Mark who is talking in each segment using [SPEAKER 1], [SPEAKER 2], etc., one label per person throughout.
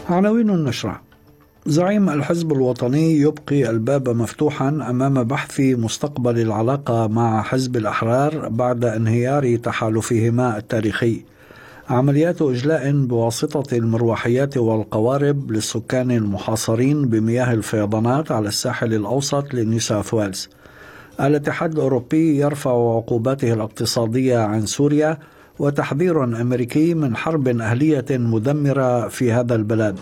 [SPEAKER 1] عناوين النشرة: زعيم الحزب الوطني يبقي الباب مفتوحا أمام بحث مستقبل العلاقة مع حزب الأحرار بعد انهيار تحالفهما التاريخي. عمليات إجلاء بواسطة المروحيات والقوارب للسكان المحاصرين بمياه الفيضانات على الساحل الأوسط لنيو ساوث ويلز. الاتحاد الأوروبي يرفع عقوباته الاقتصادية عن سوريا، وتحذير أمريكي من حرب أهلية مدمرة في هذا البلد.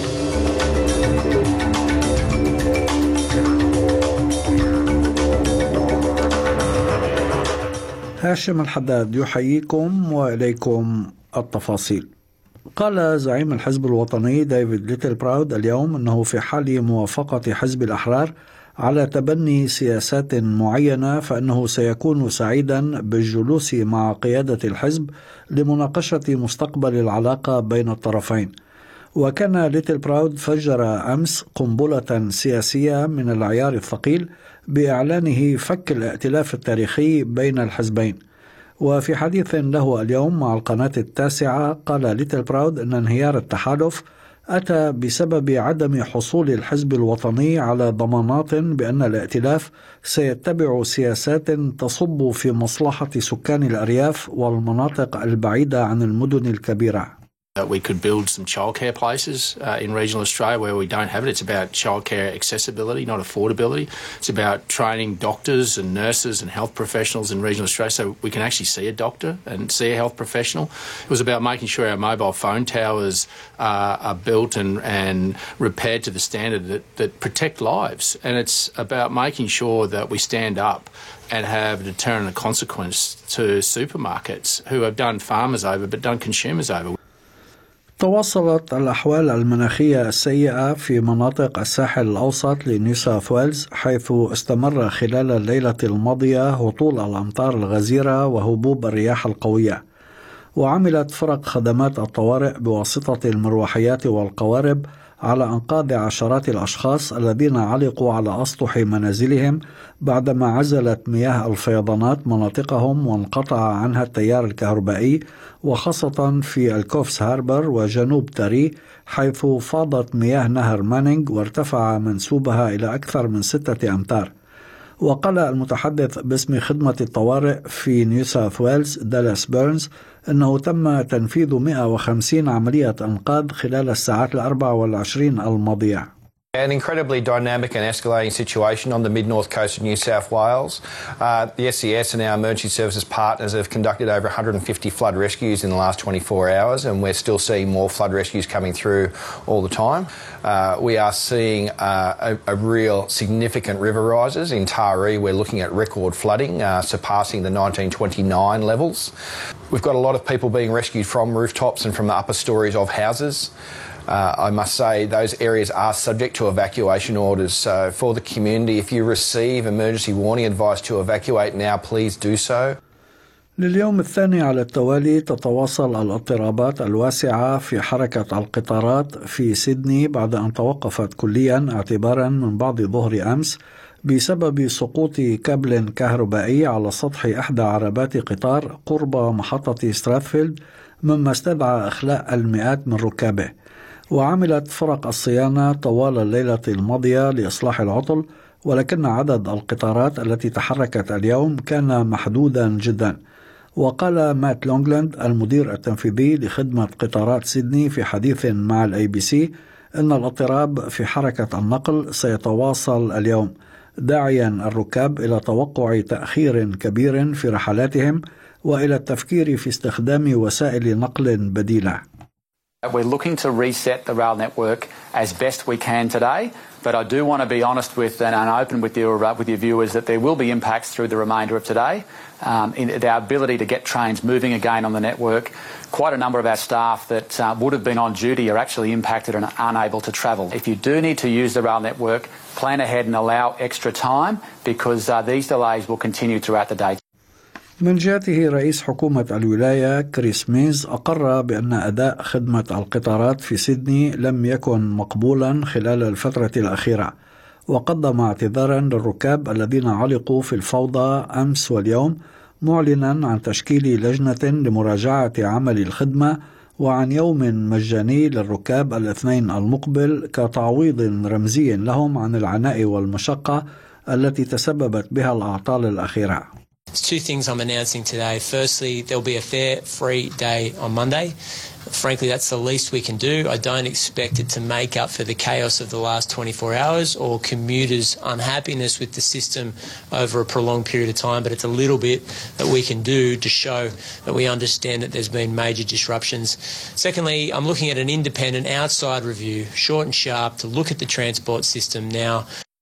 [SPEAKER 1] هاشم الحداد يحييكم وإليكم التفاصيل. قال زعيم الحزب الوطني ديفيد ليتل براود اليوم أنه في حال موافقة حزب الأحرار على تبني سياسات معينة فإنه سيكون سعيدا بالجلوس مع قيادة الحزب لمناقشة مستقبل العلاقة بين الطرفين. وكان ليتل براود فجر أمس قنبلة سياسية من العيار الثقيل بإعلانه فك الائتلاف التاريخي بين الحزبين. وفي حديث له اليوم مع القناة التاسعة قال ليتل براود أن انهيار التحالف أتى بسبب عدم حصول الحزب الوطني على ضمانات بأن الائتلاف سيتبع سياسات تصب في مصلحة سكان الأرياف والمناطق البعيدة عن المدن الكبيرة.
[SPEAKER 2] We could build some childcare places in regional Australia where we don't have it. It's about childcare accessibility, not affordability. It's about training doctors and nurses and health professionals in regional Australia so we can actually see a doctor and see a health professional. It was about making sure our mobile phone towers are built and repaired to the standard that protect lives. And it's about making sure that we stand up and have a deterrent consequence to supermarkets who have done farmers over but done consumers over.
[SPEAKER 1] تواصلت الأحوال المناخية السيئة في مناطق الساحل الأوسط لنيو ساوث ويلز، حيث استمر خلال الليلة الماضية هطول الأمطار الغزيرة وهبوب الرياح القوية. وعملت فرق خدمات الطوارئ بواسطة المروحيات والقوارب على إنقاذ عشرات الأشخاص الذين علقوا على أسطح منازلهم بعدما عزلت مياه الفيضانات مناطقهم وانقطع عنها التيار الكهربائي، وخاصة في الكوفس هاربر وجنوب تاري، حيث فاضت مياه نهر مانينغ وارتفع منسوبها إلى أكثر من 6 أمتار. وقال المتحدث باسم خدمة الطوارئ في نيو ساوث ويلز دالاس بيرنز أنه تم تنفيذ 150 عملية إنقاذ خلال الساعات 24 الماضية.
[SPEAKER 3] An incredibly dynamic and escalating situation on the mid-north coast of New South Wales. The SCS and our emergency services partners have conducted over 150 flood rescues in the last 24 hours, and we're still seeing more flood rescues coming through all the time. We are seeing a real significant river rises. In Taree, we're looking at record flooding, surpassing the 1929 levels. We've got a lot of people being rescued from rooftops and from the upper stories of houses. I must say those areas are subject to evacuation orders. So for the community, if you receive emergency warning advice to evacuate now, please do so.
[SPEAKER 1] لليوم الثاني على التوالي تتواصل الاضطرابات الواسعة في حركة القطارات في سيدني بعد أن توقفت كليا اعتبارا من بعد ظهر أمس بسبب سقوط كابل كهربائي على سطح إحدى عربات قطار قرب محطة ستراثفيلد، مما استدعى إخلاء المئات من ركابه. وعملت فرق الصيانة طوال الليلة الماضية لإصلاح العطل، ولكن عدد القطارات التي تحركت اليوم كان محدودا جدا. وقال مات لونغلاند المدير التنفيذي لخدمة قطارات سيدني في حديث مع الABC أن الاضطراب في حركة النقل سيتواصل اليوم، داعيا الركاب إلى توقع تأخير كبير في رحلاتهم وإلى التفكير في استخدام وسائل نقل بديلة.
[SPEAKER 4] We're looking to reset the rail network as best we can today, but I do want to be honest with and open with your viewers that there will be impacts through the remainder of today. In our ability to get trains moving again on the network, quite a number of our staff that would have been on duty are actually impacted and unable to travel. If you do need to use the rail network, plan ahead and allow extra time because these delays will continue throughout the day.
[SPEAKER 1] من جهته رئيس حكومة الولاية كريس مينز أقر بأن أداء خدمة القطارات في سيدني لم يكن مقبولا خلال الفترة الأخيرة، وقدم اعتذارا للركاب الذين علقوا في الفوضى أمس واليوم، معلنا عن تشكيل لجنة لمراجعة عمل الخدمة وعن يوم مجاني للركاب الاثنين المقبل كتعويض رمزي لهم عن العناء والمشقة التي تسببت بها الأعطال الأخيرة.
[SPEAKER 5] There's two things I'm announcing today. Firstly, there'll be a fare free day on Monday. Frankly, that's the least we can do. I don't expect it to make up for the chaos of the last 24 hours or commuters' unhappiness with the system over a prolonged period of time, but it's a little bit that we can do to show that we understand that there's been major disruptions. Secondly, I'm looking at an independent outside review, short and sharp, to look at the transport system now.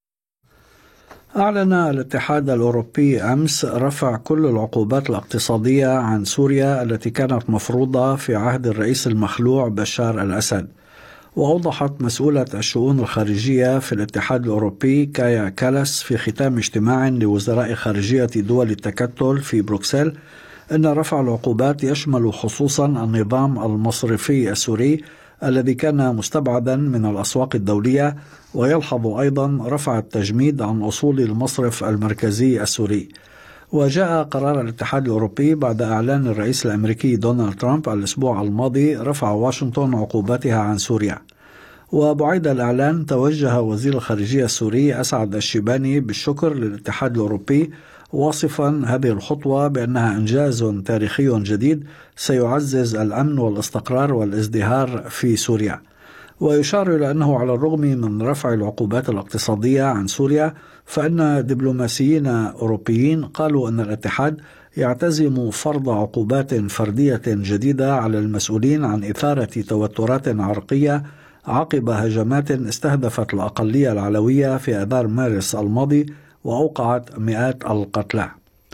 [SPEAKER 1] أعلن الاتحاد الأوروبي أمس رفع كل العقوبات الاقتصادية عن سوريا التي كانت مفروضة في عهد الرئيس المخلوع بشار الأسد. وأوضحت مسؤولة الشؤون الخارجية في الاتحاد الأوروبي كايا كالاس في ختام اجتماع لوزراء خارجية دول التكتل في بروكسل أن رفع العقوبات يشمل خصوصا النظام المصرفي السوري الذي كان مستبعدا من الأسواق الدولية، ويلحظ أيضا رفع التجميد عن أصول المصرف المركزي السوري. وجاء قرار الاتحاد الأوروبي بعد إعلان الرئيس الأمريكي دونالد ترامب الأسبوع الماضي رفع واشنطن عقوباتها عن سوريا. وبعد الإعلان توجه وزير الخارجية السوري أسعد الشيباني بالشكر للاتحاد الأوروبي، واصفا هذه الخطوة بأنها إنجاز تاريخي جديد سيعزز الأمن والاستقرار والازدهار في سوريا. ويشار إلى أنه على الرغم من رفع العقوبات الاقتصادية عن سوريا فإن دبلوماسيين أوروبيين قالوا أن الاتحاد يعتزم فرض عقوبات فردية جديدة على المسؤولين عن إثارة توترات عرقية عقب هجمات استهدفت الأقلية العلوية في آذار مارس الماضي وأوقعت مئات القتلى.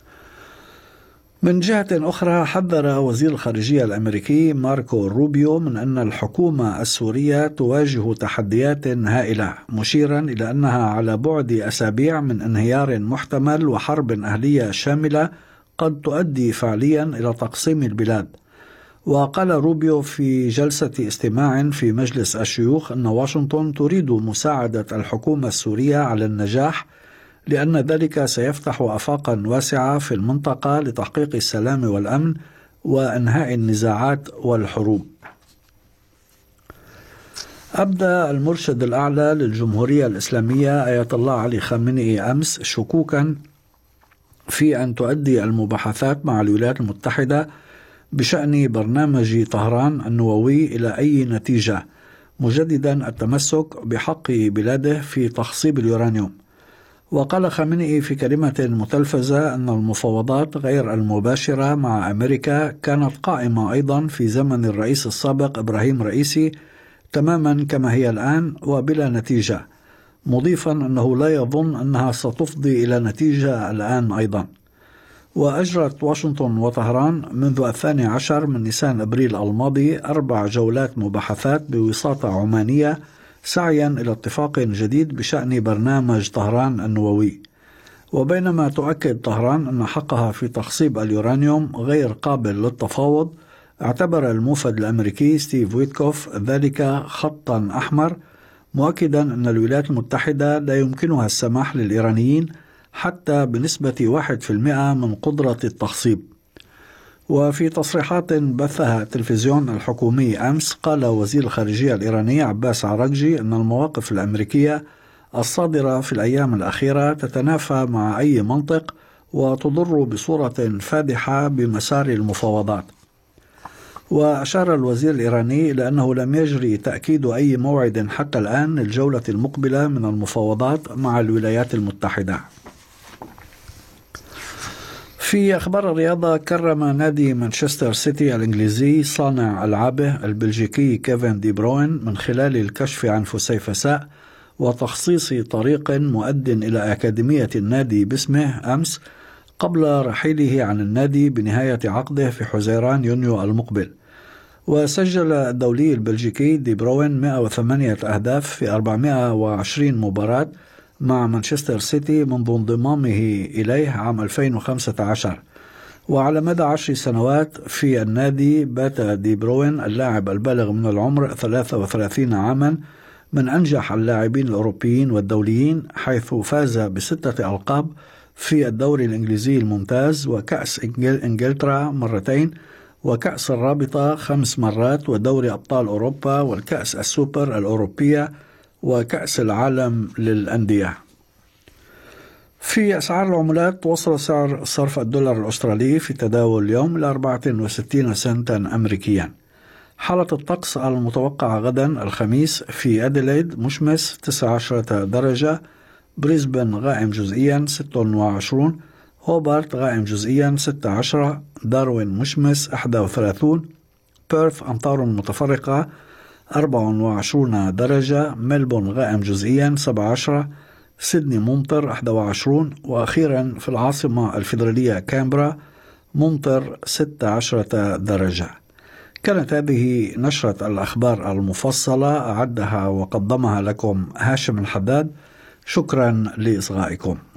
[SPEAKER 1] من جهة أخرى، حذر وزير الخارجية الأمريكي ماركو روبيو من أن الحكومة السورية تواجه تحديات هائلة، مشيرا إلى أنها على بعد أسابيع من انهيار محتمل وحرب أهلية شاملة قد تؤدي فعليا إلى تقسيم البلاد. وقال روبيو في جلسة استماع في مجلس الشيوخ أن واشنطن تريد مساعدة الحكومة السورية على النجاح، لأن ذلك سيفتح آفاقا واسعة في المنطقة لتحقيق السلام والأمن وإنهاء النزاعات والحروب. أبدى المرشد الأعلى للجمهورية الإسلامية آية الله علي خامنئي أمس شكوكا في أن تؤدي المباحثات مع الولايات المتحدة بشأن برنامج طهران النووي إلى أي نتيجة، مجددا التمسك بحق بلاده في تخصيب اليورانيوم. وقال خامنئي في كلمة متلفزة أن المفاوضات غير المباشرة مع أمريكا كانت قائمة أيضا في زمن الرئيس السابق إبراهيم رئيسي تماما كما هي الآن وبلا نتيجة، مضيفا أنه لا يظن أنها ستفضي إلى نتيجة الآن أيضا. وأجرت واشنطن وطهران منذ 12 من نيسان أبريل الماضي 4 جولات مباحثات بوساطة عمانية سعيا إلى اتفاق جديد بشأن برنامج طهران النووي. وبينما تؤكد طهران أن حقها في تخصيب اليورانيوم غير قابل للتفاوض، اعتبر الموفد الأمريكي ستيف ويتكوف ذلك خطا أحمر، مؤكدا أن الولايات المتحدة لا يمكنها السماح للإيرانيين حتى بنسبة 1% من قدرة التخصيب. وفي تصريحات بثها التلفزيون الحكومي أمس، قال وزير الخارجية الإيراني عباس عراقجي أن المواقف الأمريكية الصادرة في الأيام الأخيرة تتنافى مع أي منطق وتضر بصورة فادحة بمسار المفاوضات. وأشار الوزير الإيراني إلى أنه لم يجري تأكيد أي موعد حتى الآن للجولة المقبلة من المفاوضات مع الولايات المتحدة. في أخبار الرياضة، كرم نادي مانشستر سيتي الإنجليزي صانع ألعابه البلجيكي كيفن دي بروين من خلال الكشف عن فسيفساء وتخصيص طريق مؤد إلى أكاديمية النادي باسمه أمس قبل رحيله عن النادي بنهاية عقده في حزيران يونيو المقبل. وسجل الدولي البلجيكي دي بروين 108 أهداف في 420 مباراة مع مانشستر سيتي منذ انضمامه إليه عام 2015. وعلى مدى 10 سنوات في النادي بات دي بروين اللاعب البالغ من العمر 33 عاما من أنجح اللاعبين الأوروبيين والدوليين، حيث فاز ب6 ألقاب في الدوري الإنجليزي الممتاز وكأس إنجلترا مرتين وكأس الرابطة 5 مرات، ودوري أبطال أوروبا، والكأس السوبر الأوروبية، وكأس العالم للأندية. في أسعار العملات، وصل سعر صرف الدولار الأسترالي في تداول اليوم إلى 64 سنتا أمريكيا. حالة الطقس المتوقعة غدا الخميس: في أديلايد مشمس 19 درجة، بريسبن غائم جزئيا 26، هوبارت غائم جزئيا 16، داروين مشمس 31، بيرث أمطار متفرقة 24 درجة، ملبون غائم جزئيا 17، سيدني ممطر 21، وأخيرا في العاصمة الفيدرالية كامبرا ممطر 16 درجة. كانت هذه نشرة الأخبار المفصلة، أعدها وقدمها لكم هاشم الحداد. شكرا لإصغائكم.